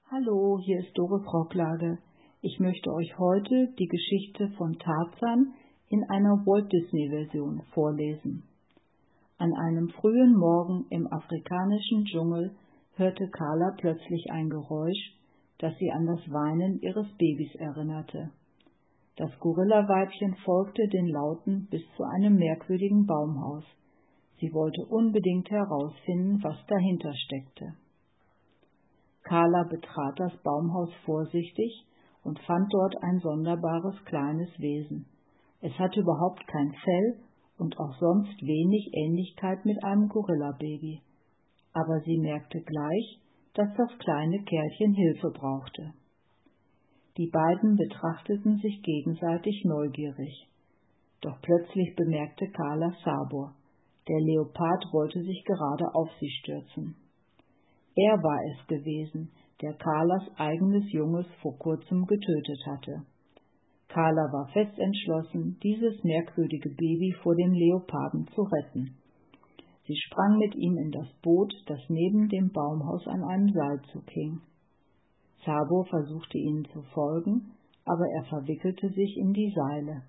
Hallo, hier ist Dore Brocklage. Ich möchte euch heute die Geschichte von Tarzan in einer Walt-Disney-Version vorlesen. An einem frühen Morgen im afrikanischen Dschungel hörte Carla plötzlich ein Geräusch, das sie an das Weinen ihres Babys erinnerte. Das Gorillaweibchen folgte den Lauten bis zu einem merkwürdigen Baumhaus. Sie wollte unbedingt herausfinden, was dahinter steckte. Carla betrat das Baumhaus vorsichtig und fand dort ein sonderbares kleines Wesen. Es hatte überhaupt kein Fell und auch sonst wenig Ähnlichkeit mit einem Gorillababy. Aber sie merkte gleich, dass das kleine Kerlchen Hilfe brauchte. Die beiden betrachteten sich gegenseitig neugierig. Doch plötzlich bemerkte Carla Sabor. Der Leopard wollte sich gerade auf sie stürzen. Er war es gewesen, der Carlas eigenes Junges vor kurzem getötet hatte. Carla war fest entschlossen, dieses merkwürdige Baby vor dem Leoparden zu retten. Sie sprang mit ihm in das Boot, das neben dem Baumhaus an einem Seilzug hing. Sabor versuchte ihnen zu folgen, aber er verwickelte sich in die Seile.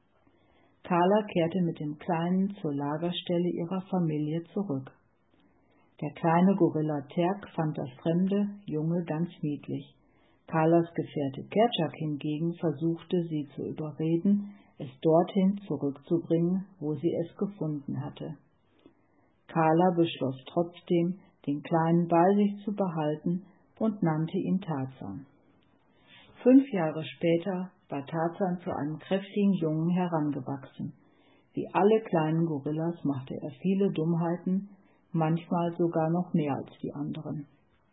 Carla kehrte mit dem Kleinen zur Lagerstelle ihrer Familie zurück. Der kleine Gorilla Terk fand das fremde Junge ganz niedlich. Carlas Gefährte Kerchak hingegen versuchte sie zu überreden, es dorthin zurückzubringen, wo sie es gefunden hatte. Carla beschloss trotzdem, den Kleinen bei sich zu behalten und nannte ihn Tarzan. 5 Jahre später war Tarzan zu einem kräftigen Jungen herangewachsen. Wie alle kleinen Gorillas machte er viele Dummheiten, manchmal sogar noch mehr als die anderen.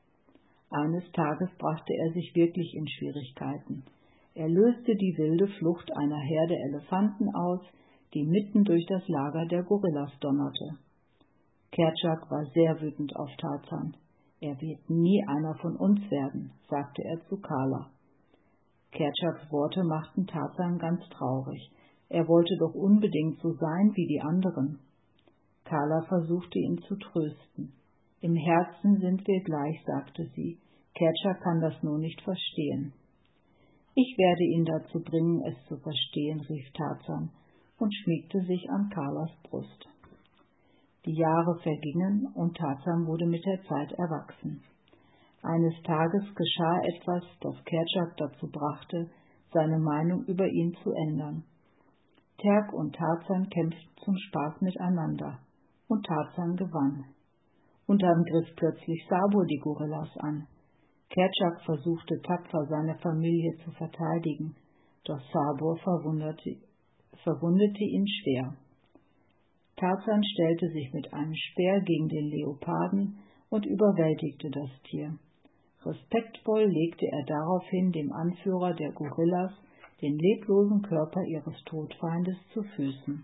Eines Tages brachte er sich wirklich in Schwierigkeiten. Er löste die wilde Flucht einer Herde Elefanten aus, die mitten durch das Lager der Gorillas donnerte. Kerchak war sehr wütend auf Tarzan. Er wird nie einer von uns werden, sagte er zu Carla. Kerchaks Worte machten Tarzan ganz traurig. Er wollte doch unbedingt so sein wie die anderen. Carla versuchte ihn zu trösten. Im Herzen sind wir gleich, sagte sie. Kerchak kann das nur nicht verstehen. Ich werde ihn dazu bringen, es zu verstehen, rief Tarzan und schmiegte sich an Carlas Brust. Die Jahre vergingen und Tarzan wurde mit der Zeit erwachsen. Eines Tages geschah etwas, das Kerchak dazu brachte, seine Meinung über ihn zu ändern. Terk und Tarzan kämpften zum Spaß miteinander. Und Tarzan gewann. Und dann griff plötzlich Sabor die Gorillas an. Kerchak versuchte tapfer, seine Familie zu verteidigen, doch Sabor verwundete ihn schwer. Tarzan stellte sich mit einem Speer gegen den Leoparden und überwältigte das Tier. Respektvoll legte er daraufhin dem Anführer der Gorillas den leblosen Körper ihres Todfeindes zu Füßen.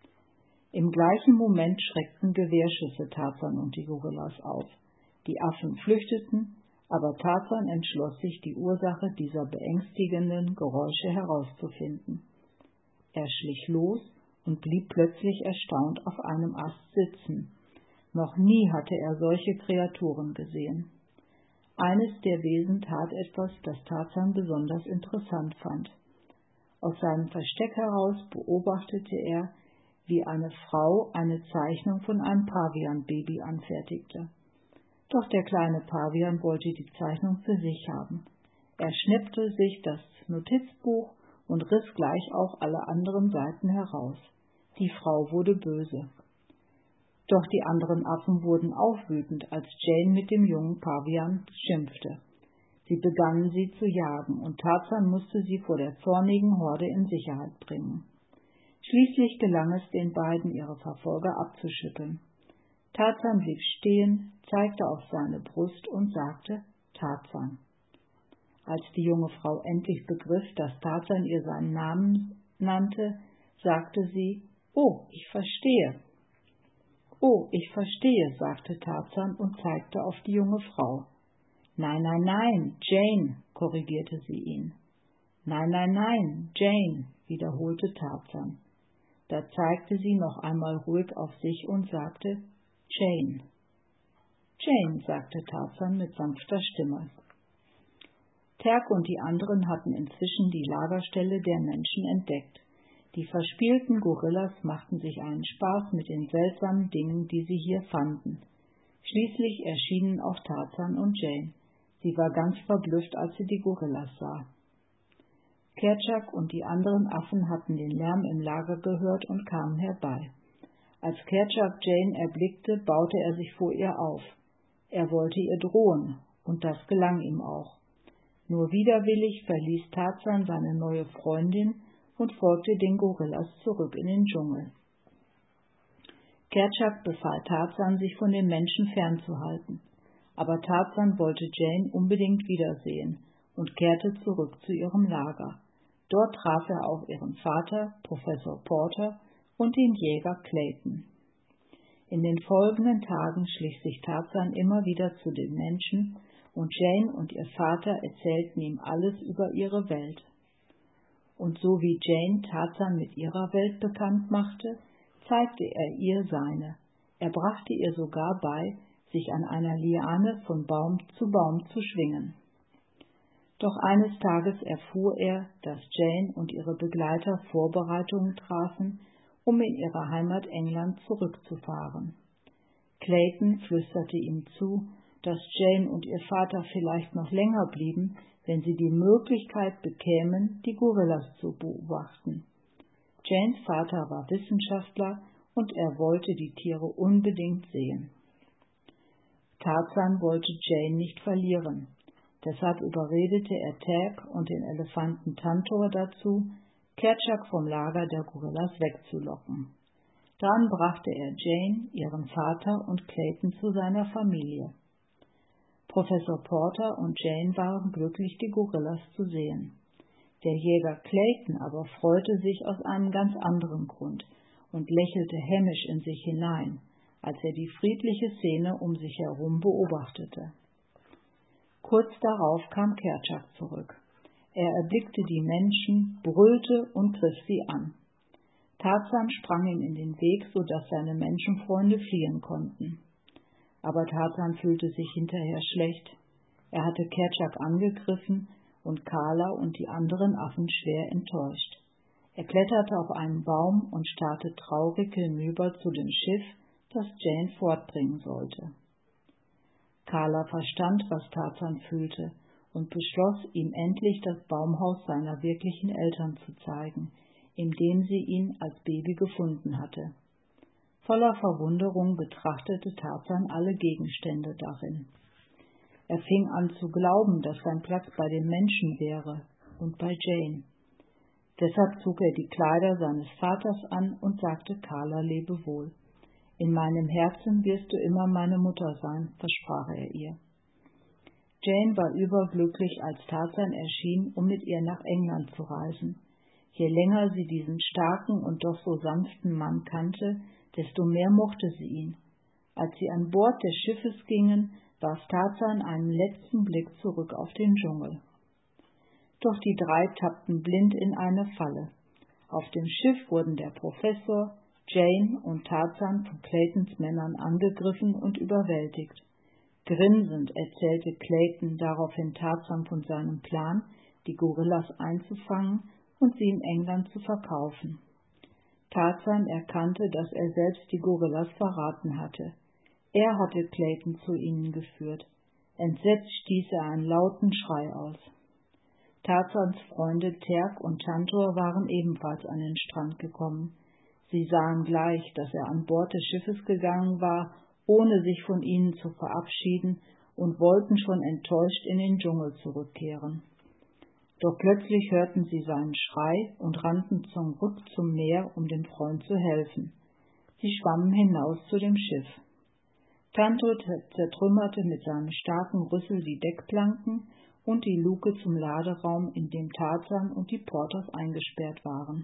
Im gleichen Moment schreckten Gewehrschüsse Tarzan und die Gorillas auf. Die Affen flüchteten, aber Tarzan entschloss sich, die Ursache dieser beängstigenden Geräusche herauszufinden. Er schlich los und blieb plötzlich erstaunt auf einem Ast sitzen. Noch nie hatte er solche Kreaturen gesehen. Eines der Wesen tat etwas, das Tarzan besonders interessant fand. Aus seinem Versteck heraus beobachtete er, wie eine Frau eine Zeichnung von einem Pavianbaby anfertigte. Doch der kleine Pavian wollte die Zeichnung für sich haben. Er schnippte sich das Notizbuch und riss gleich auch alle anderen Seiten heraus. Die Frau wurde böse. Doch die anderen Affen wurden auch wütend, als Jane mit dem jungen Pavian schimpfte. Sie begannen sie zu jagen, und Tarzan musste sie vor der zornigen Horde in Sicherheit bringen. Schließlich gelang es den beiden, ihre Verfolger abzuschütteln. Tarzan blieb stehen, zeigte auf seine Brust und sagte Tarzan. Als die junge Frau endlich begriff, dass Tarzan ihr seinen Namen nannte, sagte sie, »Oh, ich verstehe.« »Oh, ich verstehe«, sagte Tarzan und zeigte auf die junge Frau. »Nein, nein, nein, Jane«, korrigierte sie ihn. »Nein, nein, nein, Jane«, wiederholte Tarzan. Da zeigte sie noch einmal ruhig auf sich und sagte, »Jane.« »Jane«, sagte Tarzan mit sanfter Stimme. Terk und die anderen hatten inzwischen die Lagerstelle der Menschen entdeckt. Die verspielten Gorillas machten sich einen Spaß mit den seltsamen Dingen, die sie hier fanden. Schließlich erschienen auch Tarzan und Jane. Sie war ganz verblüfft, als sie die Gorillas sah. Kerchak und die anderen Affen hatten den Lärm im Lager gehört und kamen herbei. Als Kerchak Jane erblickte, baute er sich vor ihr auf. Er wollte ihr drohen, und das gelang ihm auch. Nur widerwillig verließ Tarzan seine neue Freundin und folgte den Gorillas zurück in den Dschungel. Kerchak befahl Tarzan, sich von den Menschen fernzuhalten. Aber Tarzan wollte Jane unbedingt wiedersehen und kehrte zurück zu ihrem Lager. Dort traf er auch ihren Vater, Professor Porter, und den Jäger Clayton. In den folgenden Tagen schlich sich Tarzan immer wieder zu den Menschen, und Jane und ihr Vater erzählten ihm alles über ihre Welt. Und so wie Jane Tarzan mit ihrer Welt bekannt machte, zeigte er ihr seine. Er brachte ihr sogar bei, sich an einer Liane von Baum zu Baum zu schwingen. Doch eines Tages erfuhr er, dass Jane und ihre Begleiter Vorbereitungen trafen, um in ihre Heimat England zurückzufahren. Clayton flüsterte ihm zu, dass Jane und ihr Vater vielleicht noch länger blieben, wenn sie die Möglichkeit bekämen, die Gorillas zu beobachten. Janes Vater war Wissenschaftler und er wollte die Tiere unbedingt sehen. Tarzan wollte Jane nicht verlieren. Deshalb überredete er Terk und den Elefanten Tantor dazu, Kerchak vom Lager der Gorillas wegzulocken. Dann brachte er Jane, ihren Vater und Clayton zu seiner Familie. Professor Porter und Jane waren glücklich, die Gorillas zu sehen. Der Jäger Clayton aber freute sich aus einem ganz anderen Grund und lächelte hämisch in sich hinein, als er die friedliche Szene um sich herum beobachtete. Kurz darauf kam Kerchak zurück. Er erblickte die Menschen, brüllte und griff sie an. Tarzan sprang ihm in den Weg, sodass seine Menschenfreunde fliehen konnten. Aber Tarzan fühlte sich hinterher schlecht. Er hatte Kerchak angegriffen und Kala und die anderen Affen schwer enttäuscht. Er kletterte auf einen Baum und starrte traurig hinüber zu dem Schiff, das Jane fortbringen sollte. Kala verstand, was Tarzan fühlte, und beschloss, ihm endlich das Baumhaus seiner wirklichen Eltern zu zeigen, in dem sie ihn als Baby gefunden hatte. Voller Verwunderung betrachtete Tarzan alle Gegenstände darin. Er fing an zu glauben, dass sein Platz bei den Menschen wäre und bei Jane. Deshalb zog er die Kleider seines Vaters an und sagte Kala Lebewohl. »In meinem Herzen wirst du immer meine Mutter sein«, versprach er ihr. Jane war überglücklich, als Tarzan erschien, um mit ihr nach England zu reisen. Je länger sie diesen starken und doch so sanften Mann kannte, desto mehr mochte sie ihn. Als sie an Bord des Schiffes gingen, warf Tarzan einen letzten Blick zurück auf den Dschungel. Doch die drei tappten blind in eine Falle. Auf dem Schiff wurden der Professor, Jane und Tarzan von Claytons Männern angegriffen und überwältigt. Grinsend erzählte Clayton daraufhin Tarzan von seinem Plan, die Gorillas einzufangen und sie in England zu verkaufen. Tarzan erkannte, dass er selbst die Gorillas verraten hatte. Er hatte Clayton zu ihnen geführt. Entsetzt stieß er einen lauten Schrei aus. Tarzans Freunde Terk und Tantor waren ebenfalls an den Strand gekommen. Sie sahen gleich, dass er an Bord des Schiffes gegangen war, ohne sich von ihnen zu verabschieden, und wollten schon enttäuscht in den Dschungel zurückkehren. Doch plötzlich hörten sie seinen Schrei und rannten zurück zum Meer, um dem Freund zu helfen. Sie schwammen hinaus zu dem Schiff. Tantor zertrümmerte mit seinem starken Rüssel die Deckplanken und die Luke zum Laderaum, in dem Tarzan und die Porters eingesperrt waren.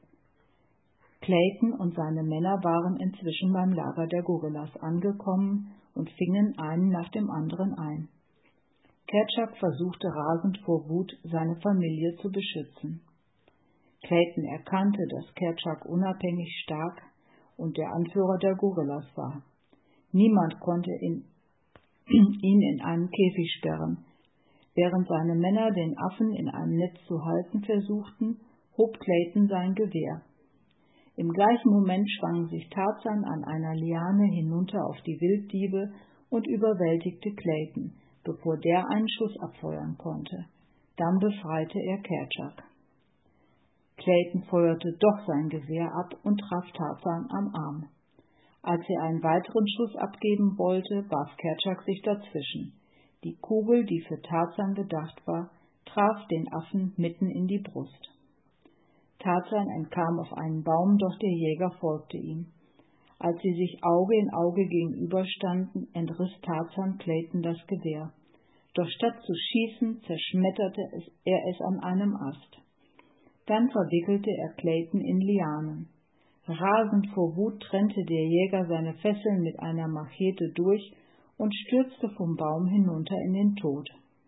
Clayton und seine Männer waren inzwischen beim Lager der Gorillas angekommen und fingen einen nach dem anderen ein. Kerchak versuchte rasend vor Wut, seine Familie zu beschützen. Clayton erkannte, dass Kerchak unabhängig, stark und der Anführer der Gorillas war. Niemand konnte ihn in einen Käfig sperren. Während seine Männer den Affen in einem Netz zu halten versuchten, hob Clayton sein Gewehr. Im gleichen Moment schwang sich Tarzan an einer Liane hinunter auf die Wilddiebe und überwältigte Clayton, bevor der einen Schuss abfeuern konnte. Dann befreite er Kerchak. Clayton feuerte doch sein Gewehr ab und traf Tarzan am Arm. Als er einen weiteren Schuss abgeben wollte, warf Kerchak sich dazwischen. Die Kugel, die für Tarzan gedacht war, traf den Affen mitten in die Brust. Tarzan entkam auf einen Baum, doch der Jäger folgte ihm. Als sie sich Auge in Auge gegenüberstanden, entriss Tarzan Clayton das Gewehr. Doch statt zu schießen, zerschmetterte er es an einem Ast. Dann verwickelte er Clayton in Lianen. Rasend vor Wut trennte der Jäger seine Fesseln mit einer Machete durch und stürzte vom Baum hinunter in den Tod.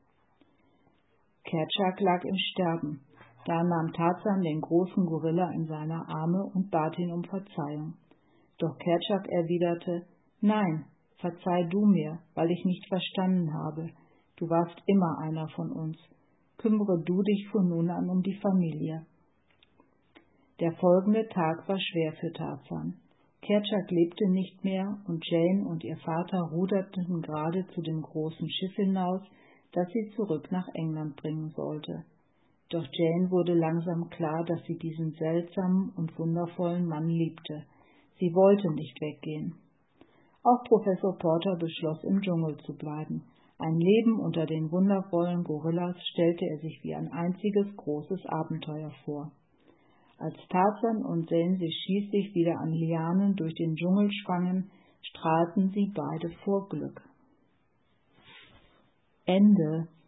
Kerchak lag im Sterben. Da nahm Tarzan den großen Gorilla in seine Arme und bat ihn um Verzeihung. Doch Kerchak erwiderte: »Nein, verzeih du mir, weil ich nicht verstanden habe. Du warst immer einer von uns. Kümmere du dich von nun an um die Familie.« Der folgende Tag war schwer für Tarzan. Kerchak lebte nicht mehr und Jane und ihr Vater ruderten gerade zu dem großen Schiff hinaus, das sie zurück nach England bringen sollte. Doch Jane wurde langsam klar, dass sie diesen seltsamen und wundervollen Mann liebte. Sie wollte nicht weggehen. Auch Professor Porter beschloss, im Dschungel zu bleiben. Ein Leben unter den wundervollen Gorillas stellte er sich wie ein einziges großes Abenteuer vor. Als Tarzan und Jane sich schließlich wieder an Lianen durch den Dschungel schwangen, strahlten sie beide vor Glück. Ende.